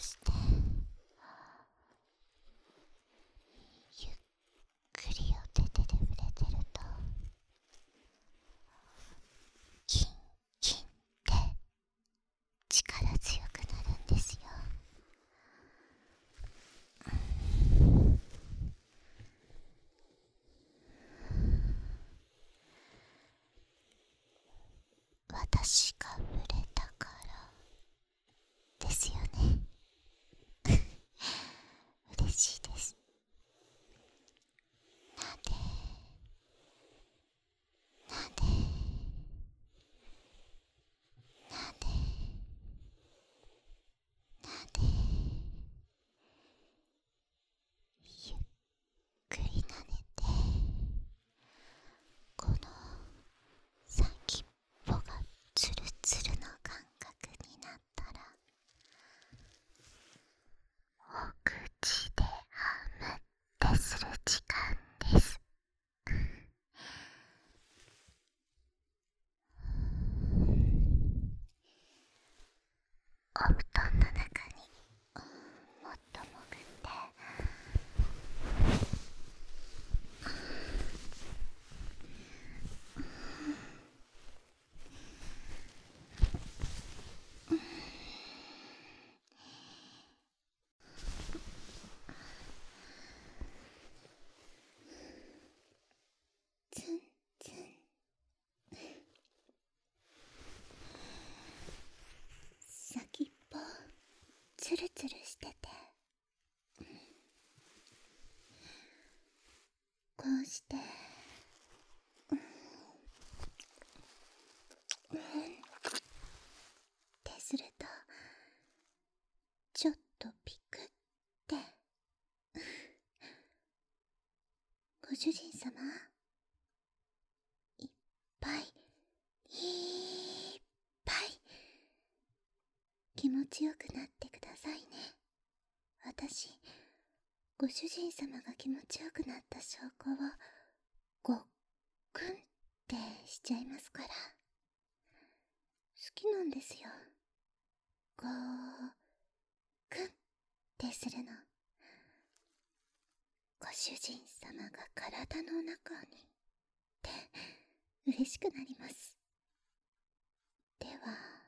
してゆっくりお手で触れてるとキンキンって力強くなるんですよ。私が触れたからですよね。嬉しいです。なんでなんでなんでなんでゆっくり撫ねて、この先っぽがツルツルの感覚になったらお口でハムってする時間です。お布団の中にもっと潜ってツンツン、先っぽツルツルしてて、こうしてってするとちょっとピクってご主人様、いっぱいいっぱい気持ちよくなってくださいね。私、ご主人様が気持ちよくなった証拠をごっくんってしちゃいますから。好きなんですよ、ごーくんってするの。ご主人様が体の中にって嬉しくなります。では、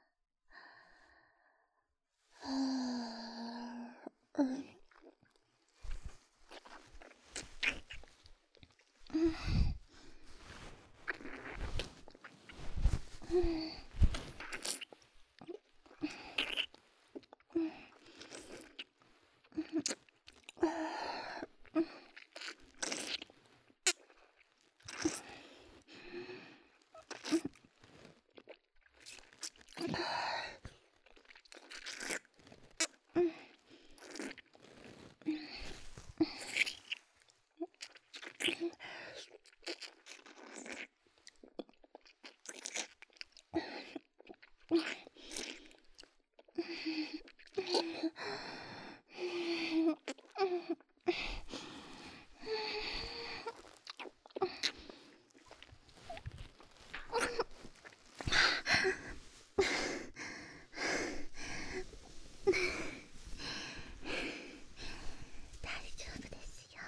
大丈夫ですよ。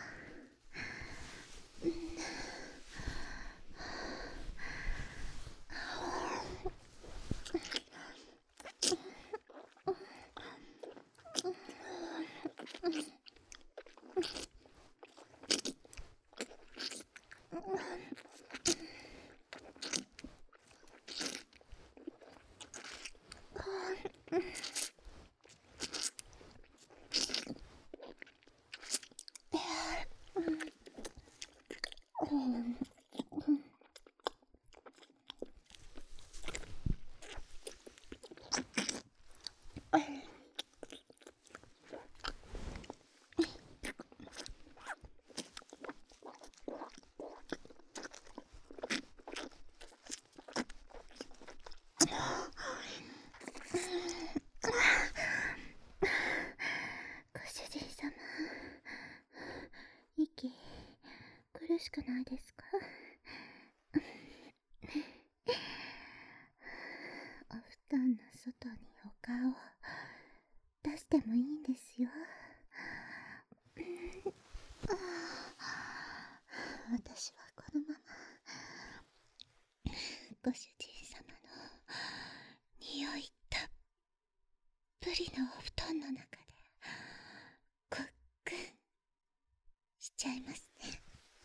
ご主人様、息苦しくないですか？お布団の外にお顔出してもいいんですよ。私はこのままご主人様の匂いたっぷりのお布団の中でごっくんしちゃいますね。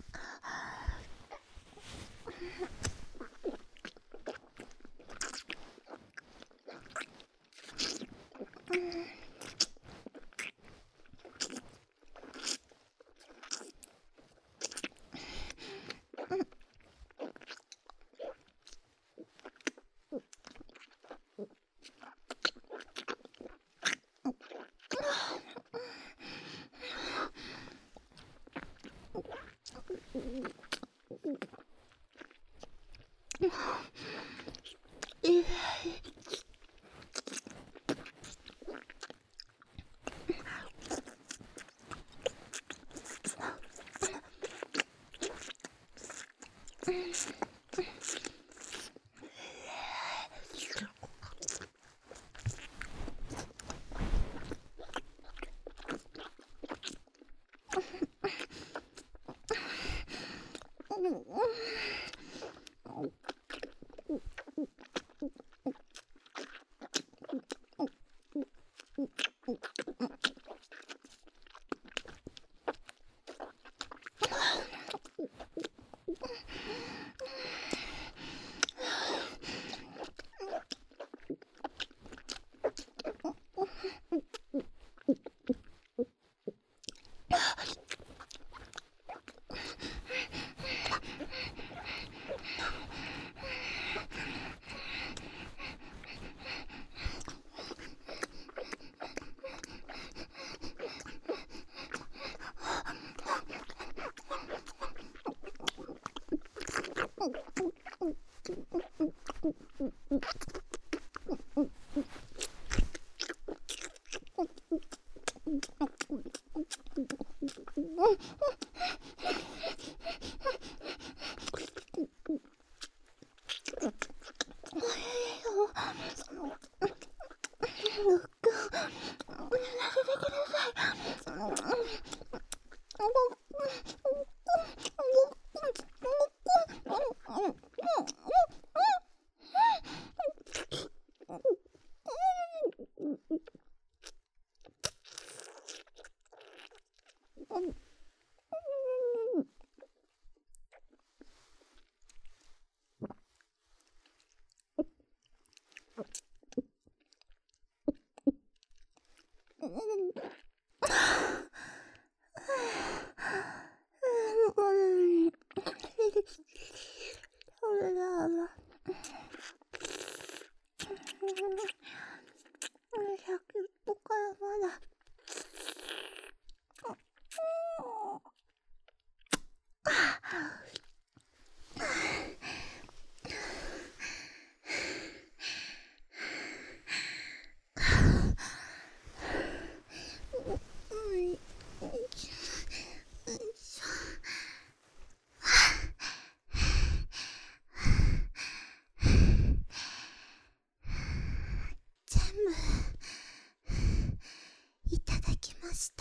いただきました。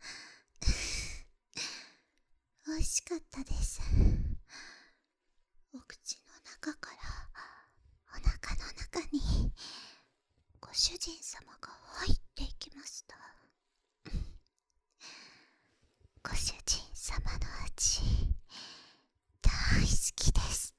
美味しかったです。お口の中からお腹の中にご主人様が入っていきました。ご主人様の味大好きです。